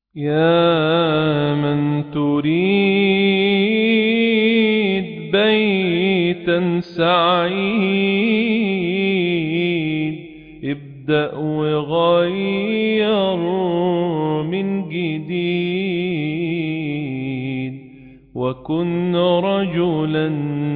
يا من تريد بيتا سعيد، ابدأ وغير من جديد، وكن رجلا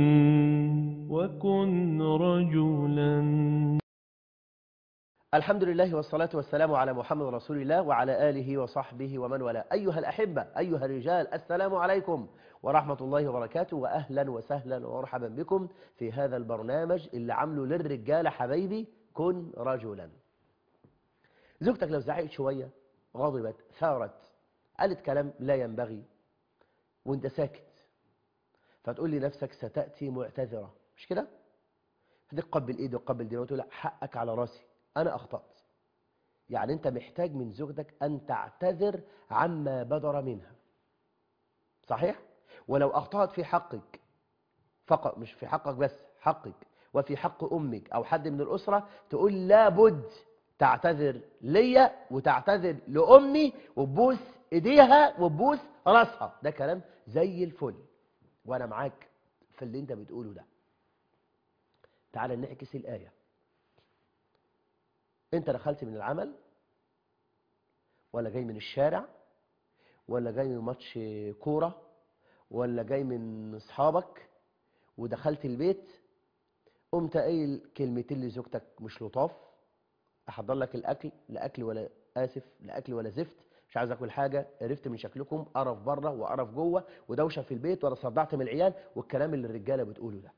وكن رجلا. الحمد لله والصلاة والسلام على محمد رسول الله وعلى آله وصحبه ومن والاه. أيها الأحبة، أيها الرجال، السلام عليكم ورحمة الله وبركاته، وأهلا وسهلا ومرحبا بكم في هذا البرنامج اللي عامله للرجال حبايبي، كن رجلا. زوجتك لو زعقت شوية، غضبت، ثارت، قالت كلام لا ينبغي وانت ساكت، فتقول لنفسك ستأتي معتذرة، مش كده؟ فتقبل ايدي وقبل دي وتقول لا، حقك على راسي، أنا أخطأت. يعني أنت محتاج من زوجتك أن تعتذر عما بدر منها، صحيح؟ ولو أخطأت في حقك فقط، مش في حقك بس، حقك وفي حق أمك أو حد من الأسرة، تقول لابد تعتذر ليا وتعتذر لأمي وتبوس إيديها وتبوس راسها. ده كلام زي الفل، وأنا معاك في اللي أنت بتقوله ده. تعال نعكس الآية. أنت دخلت من العمل، ولا جاي من الشارع، ولا جاي من ماتش كورة، ولا جاي من اصحابك، ودخلت البيت، قمت قايل كلمتين لزوجتك مش لطاف. احضر لك الاكل، لا اكل ولا اسف، لا اكل ولا زفت، مش عايز اكل حاجه، قرفت من شكلكم، قرف بره وقرف جوه ودوشه في البيت، ولا صدعت من العيال، والكلام اللي الرجاله بتقوله ده.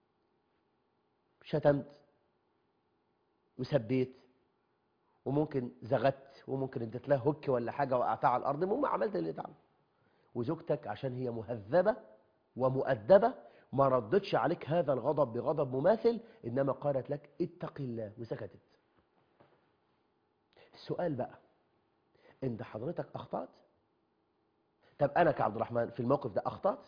شتمت وسبيت، وممكن زغت، وممكن اديت لها هك ولا حاجه وقعتها على الارض، المهم عملت اللي اتعمل. وزوجتك عشان هي مهذبه ومؤدبة ما ردتش عليك هذا الغضب بغضب مماثل، إنما قالت لك اتق الله وسكتت. السؤال بقى، انت حضرتك أخطأت؟ طب أنا كعبد الرحمن في الموقف ده أخطأت؟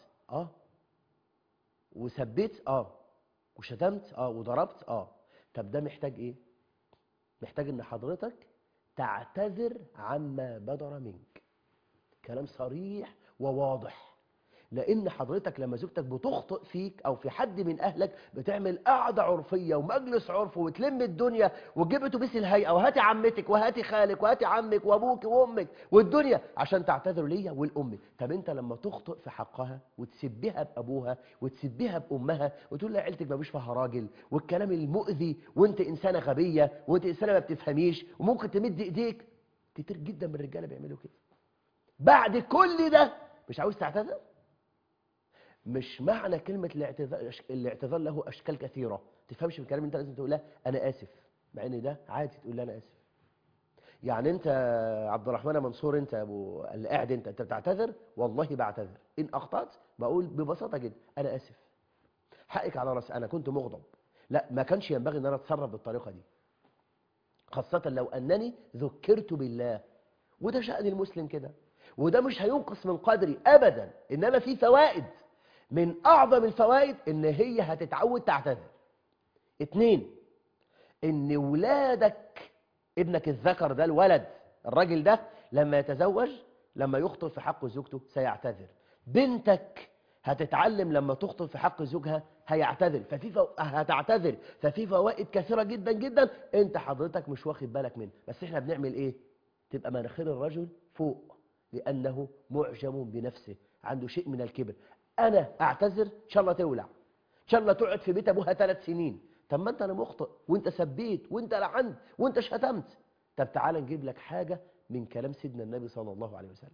وسبيت؟ وشتمت؟ وضربت؟ طب ده محتاج إيه؟ محتاج إن حضرتك تعتذر عما بدر منك. كلام صريح وواضح. لان حضرتك لما زوجتك بتخطئ فيك او في حد من اهلك، بتعمل قعده عرفيه ومجلس عرف وتلم الدنيا وتجيب اتوبيس الهيئه وهاتي عمتك وهاتي خالك وهاتي عمك وابوك وامك والدنيا عشان تعتذروا ليا والامي. طب انت لما تخطئ في حقها وتسبها بابوها وتسبها بامها وتقول لها عيلتك ما فيش فيها راجل والكلام المؤذي وانت انسانه غبيه وانت انسانه ما بتفهميش وممكن تمد ايديك، كتير جدا من الرجاله بيعملوا كده. بعد كل ده مش عاوز تعتذر؟ مش معنى كلمة الاعتذار له أشكال كثيرة. تفهمش من الكلام، انت لازم تقول لها أنا آسف، مع إن ده عادي تقول لها أنا آسف. يعني أنت عبد الرحمن منصور، أنت أبو اللي قاعد، أنت بتعتذر؟ والله بعتذر. إن أخطأت بقول ببساطة جدا أنا آسف، حقك على رأسي، أنا كنت مغضب، لا ما كانش ينبغي أن أنا أتصرف بالطريقة دي، خاصة لو أنني ذكرت بالله. وده شأن المسلم كده، وده مش هينقص من قدري أبدا، إنما في فوائد. من أعظم الفوائد إن هي هتتعود تعتذر. 2، إن ولادك، ابنك الذكر ده، الولد الراجل ده لما يتزوج، لما يخطئ في حق زوجته سيعتذر. بنتك هتتعلم لما تخطئ في حق زوجها هيعتذر، هتعتذر. ففي فوائد كثيرة جدا جدا انت حضرتك مش واخد بالك منها. بس احنا بنعمل ايه؟ تبقى مناخير الرجل فوق لأنه معجم بنفسه، عنده شيء من الكبر. أنا أعتذر إن شاء الله تولع، إن شاء الله تقعد في بيت أبوها 3 سنين. طب ما أنت أنا مخطئ، وأنت سبيت، وأنت لعنت، وأنت شتمت. طب تعالى نجيب لك حاجة من كلام سيدنا النبي صلى الله عليه وسلم.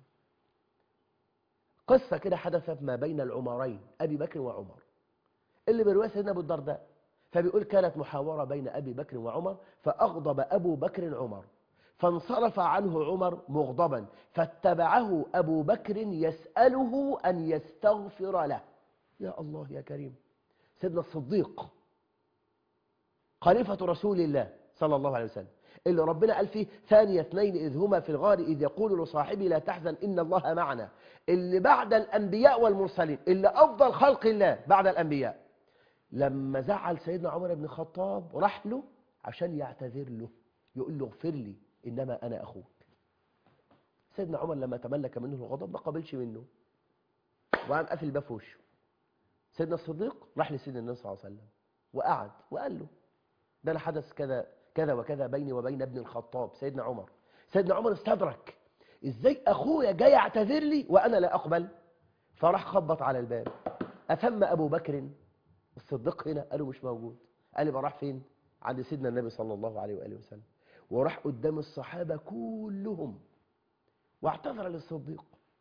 قصة كده حدثت ما بين العمرين، أبي بكر وعمر، اللي برواية سيدنا أبو الدرداء. فبيقول كانت محاورة بين أبي بكر وعمر، فأغضب أبو بكر عمر، فانصرف عنه عمر مغضبا، فاتبعه أبو بكر يسأله أن يستغفر له. يا الله يا كريم، سيدنا الصديق خليفة رسول الله صلى الله عليه وسلم، اللي ربنا قال فيه ثاني اثنين إذ هما في الغار إذ يقول لصاحبه لا تحزن إن الله معنا، اللي بعد الأنبياء والمرسلين، اللي أفضل خلق الله بعد الأنبياء. لما زعل سيدنا عمر بن الخطاب راح له عشان يعتذر له، يقول له اغفر لي إنما أنا أخوك. سيدنا عمر لما تملك منه الغضب ما قبلش منه وقام قافل الباب في وشه. سيدنا الصديق راح لسيدنا النبي صلى الله عليه وسلم وقعد وقال له ده انا حدث كذا كذا وكذا بيني وبين ابن الخطاب سيدنا عمر. سيدنا عمر استدرك ازاي اخويا جاي يعتذر لي وانا لا اقبل. فراح خبط على الباب. افهم ابو بكر الصديق هنا؟ قالوا مش موجود. قال يبقى راح فين؟ عند سيدنا النبي صلى الله عليه واله وسلم. وراح قدام الصحابه كلهم واعتذر للصديق.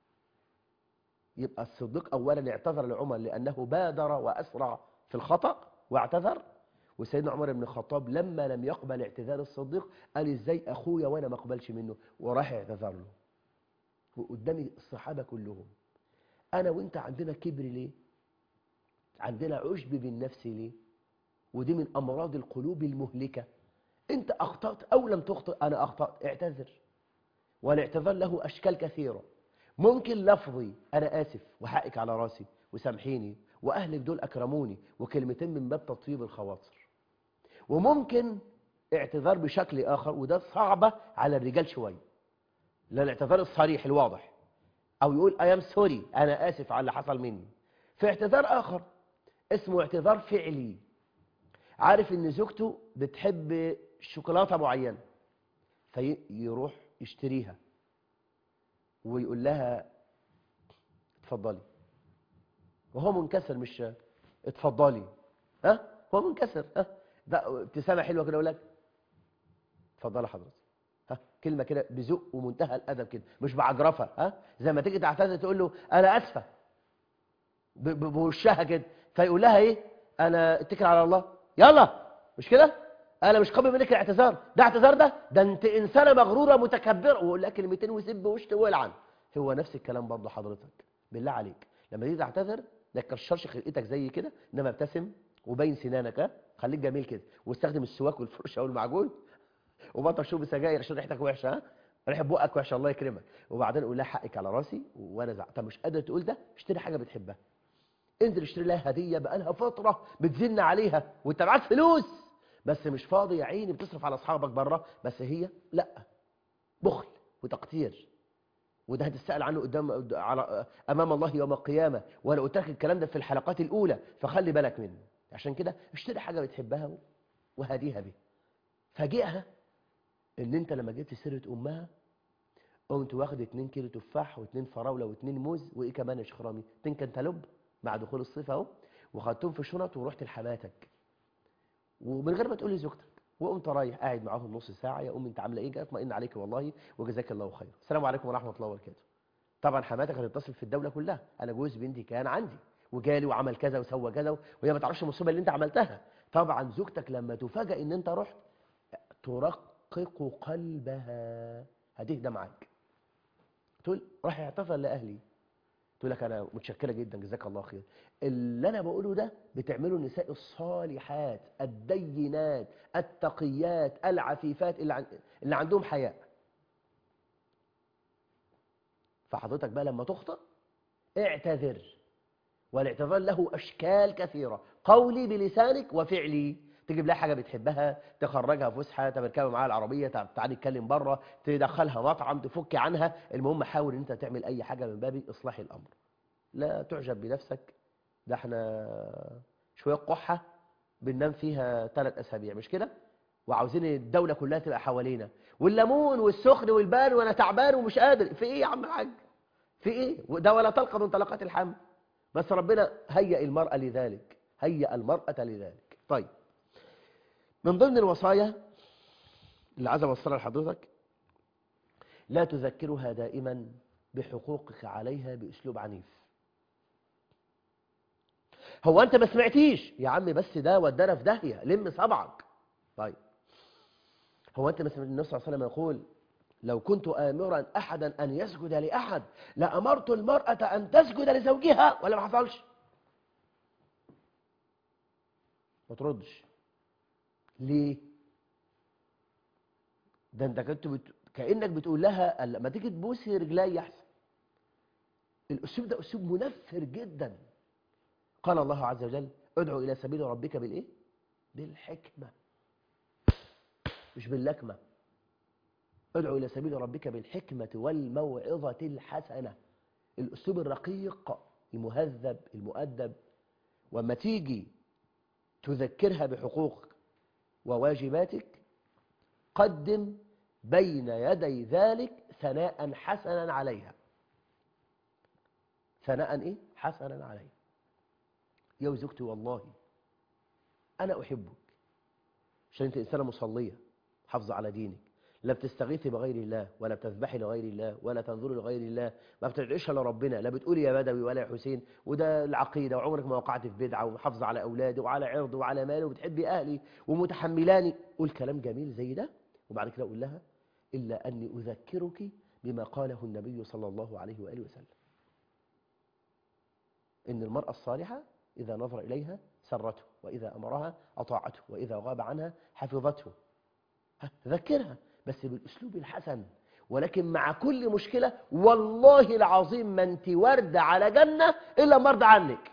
يبقى الصديق اولا اعتذر لعمر لانه بادر واسرع في الخطا واعتذر. وسيدنا عمر بن الخطاب لما لم يقبل اعتذار الصديق قال ازاي اخويا وانا ما اقبلش منه، وراح اعتذر له وقدام الصحابه كلهم. انا وانت عندنا كبر ليه؟ عندنا عجب بالنفس ليه؟ ودي من امراض القلوب المهلكه. انت اخطات او لم تخطئ، انا اخطات، اعتذر. والاعتذار له اشكال كثيره. ممكن لفظي انا اسف وحقك على راسي وسامحيني واهلك دول اكرموني وكلمتين من باب تطيب الخواطر. وممكن اعتذار بشكل اخر وده صعبه على الرجال شويه، لا الاعتذار الصريح الواضح او يقول اي ام سوري انا اسف على اللي حصل مني. في اعتذار اخر اسمه اعتذار فعلي. عارف ان زوجته بتحب شوكولاته معينه فيروح يشتريها ويقول لها اتفضلي وهو منكسر، مش اتفضلي، ها هو منكسر، ها ده ابتسامه حلوه كده يقول لك اتفضلي حضرتك، ها كلمه كده بذوق ومنتهى الادب كده مش بعجرفه، ها زي ما تيجي تعتذر تقول له انا اسفه بوشها كده، فيقول لها ايه؟ انا اتكل على الله يلا، مش كده؟ انا مش قابل منك الاعتذار، ده اعتذار؟ ده انت انسانه مغروره متكبره، ويقول لها كلمتين ويسب وشتم ويلعن. هو نفس الكلام برضه حضرتك. بالله عليك لما تيجي تعتذر ما تكشرش خلقتك زي كده، انما ابتسم وبين سنانك، ها خليك جميل كده، واستخدم السواك والفرشه والمعجون وبطل شرب سجاير عشان ريحتك وحشه، ها ريحه بقك وحشه الله يكرمك. وبعدين قول لها حقك على راسي وانا طب مش قادر تقول ده، اشتري حاجه بتحبها، انزل اشتري لها هديه بقالها فتره بتزن عليها وانت معاك فلوس بس مش فاضي يا عيني، بتصرف على اصحابك بره، بس هي لا، بخل وتقتير، وده هتسأل عنه قدام امام الله يوم القيامه. وانا قلت لك الكلام ده في الحلقات الاولى فخلي بالك منه. عشان كده اشتري حاجه بتحبها وهديها بيها. فاجئها ان انت لما جبت سيره امها قمت واخد 2 كيلو تفاح و2 فراوله و2 موز وايه كمان يا شيخ رامي؟ 2 كنتالوب مع دخول الصيف اهو، وخدتهم في شنط ورحت لحماتك ومن غير ما تقول لزوجتك، وقمت رايح قاعد معاهم نص ساعه، يا امي انت عامله ايه؟ اطمئن عليك والله وجزاك الله خير، السلام عليكم ورحمه الله وبركاته. طبعا حماتك هتتصل في الدوله كلها، انا جوز بنتي كان عندي وجالي وعمل كذا وسوى كذا، وهي ما تعرفش المصيبه اللي انت عملتها. طبعا زوجتك لما تفاجئ ان انت رحت ترقق قلبها، هتهدى معاك، تقول راح اعتذر لاهلي، تقول لك انا متشكره جدا جزاك الله خير. اللي انا بقوله ده بتعمله النساء الصالحات الدينات التقيات العفيفات اللي عندهم حياء. فحضرتك بقى لما تخطئ اعتذر، والاعتذار له اشكال كثيره، قولي بلسانك وفعلي. تجيب لها حاجه بتحبها، تخرجها فسحه، تركبها معاها العربيه، تعالي نتكلم بره، تدخلها مطعم، تفك عنها، المهم حاول ان انت تعمل اي حاجه من باب اصلاح الامر. لا تعجب بنفسك، ده احنا شويه قحه بننام فيها 3 أسابيع مش كده، وعاوزين الدوله كلها تبقى حوالينا، والليمون والسخن والبان وانا تعبان ومش قادر، في ايه يا عم الحاج؟ في ايه؟ وده ولا تلقى من طلقات الحمل. بس ربنا هيأ المرأة لذلك، هيأ المرأة لذلك. طيب من ضمن الوصايا اللي عايز اوصلها لحضرتك، لا تذكرها دائما بحقوقك عليها باسلوب عنيف. هو انت ما سمعتيش يا عم؟ بس ده ودانا في داهيه، لم صبعك. طيب هو انت ما سمعت النبي صلى الله عليه وسلم يقول لو كنت آمرا احدا ان يسجد لاحد لامرت المرأة ان تسجد لزوجها، ولا ما حصلش؟ ما تردش ليه؟ ده انت كنت كأنك بتقول لها ما تيجي تبوسي رجلي احسن. الاسلوب ده اسلوب منفر جدا. قال الله عز وجل ادعو الى سبيل ربك بالايه؟ بالحكمه مش باللكمه. ادعو إلى سبيل ربك بالحكمة والموعظة الحسنة، الأسلوب الرقيق المهذب المؤدب. وما تيجي تذكرها بحقوقك وواجباتك، قدم بين يدي ذلك ثناء حسنا عليها. ثناء إيه؟ حسنا عليها. يا زوجتي والله أنا أحبك، عشان أنت إنسانة مصلية حافظة على دينك، لا بتستغيثي بغير الله، ولا بتذبحي لغير الله، ولا تنظري لغير الله، ما بتدعيش لربنا، لا بتقولي يا بدوي ولا يا حسين، وده العقيدة، وعمرك ما وقعت في بدعة، ومحافظة على أولادي وعلى عرضي وعلى مالي، وبتحبي أهلي ومتحملاني. قول كلام جميل زي ده، وبعد كده قول لها إلا أني أذكرك بما قاله النبي صلى الله عليه وآله وسلم، إن المرأة الصالحة إذا نظر إليها سرته، وإذا أمرها أطاعته، وإذا غاب عنها حفظته. ذكرها بس بالأسلوب الحسن. ولكن مع كل مشكلة والله العظيم ما أنت وردة على جنة إلا مرضى عنك.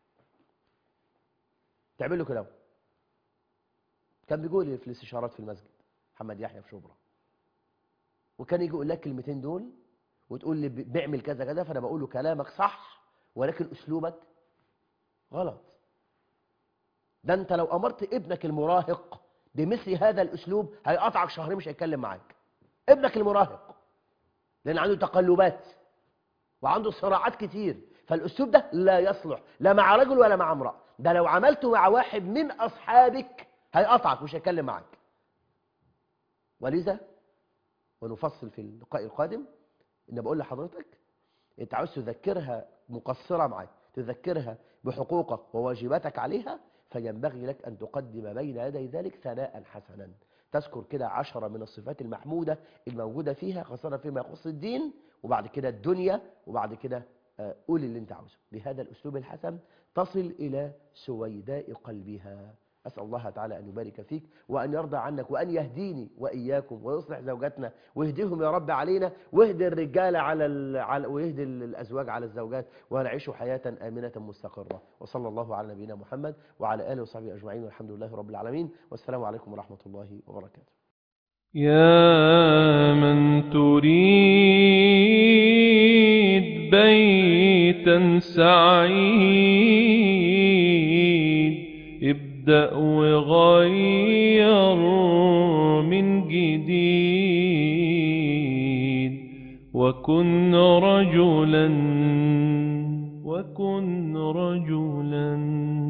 تعمل له كلام. كان بيقول لي في الاستشارات في المسجد محمد يحيى في شبرا، وكان يجي يقول لك كلمتين دول وتقول لي بيعمل كذا كذا، فأنا بقول له كلامك صح ولكن أسلوبك غلط. ده أنت لو أمرت ابنك المراهق بمثل هذا الأسلوب هيقطعك شهرين مش هيتكلم معاك. ابنك المراهق لأن عنده تقلبات وعنده صراعات كتير، فالأسلوب ده لا يصلح لا مع رجل ولا مع امرأة. ده لو عملته مع واحد من أصحابك هيقطعك مش هيتكلم معاك. ولذا ونفصل في اللقاء القادم إن بقول لحضرتك أنت عاوز تذكرها مقصرة معاك، تذكرها بحقوقك وواجباتك عليها، فينبغي لك أن تقدم بين يدي ذلك ثناء حسنا. تذكر كده 10 من الصفات المحمودة الموجودة فيها، خاصة فيما يخص الدين، وبعد كده الدنيا، وبعد كده قول اللي انت عاوزه بهذا الأسلوب الحسن، تصل إلى سويداء قلبها. أسأل الله تعالى أن يبارك فيك وأن يرضى عنك وأن يهديني وإياكم ويصلح زوجاتنا ويهديهم يا رب علينا، ويهدي الرجال ويهدي الأزواج على الزوجات، ونعيش حياة آمنة مستقرة. وصلى الله على نبينا محمد وعلى آله وصحبه أجمعين، والحمد لله رب العالمين، والسلام عليكم ورحمة الله وبركاته. يا من تريد بيتا سعيد، ابدأ وغير من جديد، وكن رجلا